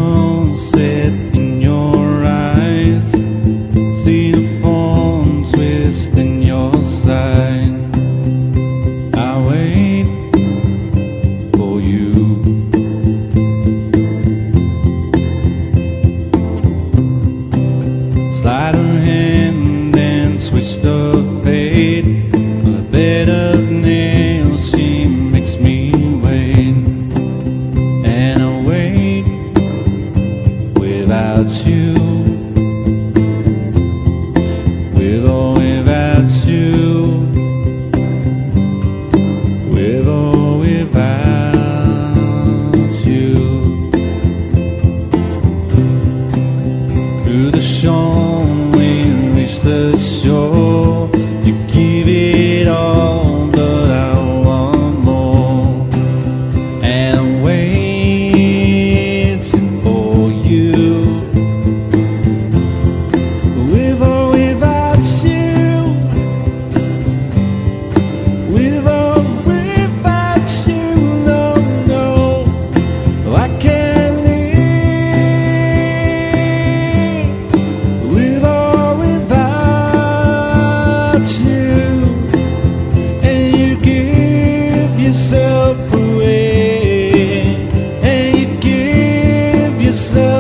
sunset in your eyes, see the phone twist in your side. I wait for you. Slide her hand and twist of fate. On a bed of nails she makes me wait. And I wait without you, with or without you, with or without you. Through the storm we reach the shore. You give it all, but I want more. And I'm waiting for you, with or without you, with or without you. No, no, I can't live with or without you. And you give yourself away, and you give yourself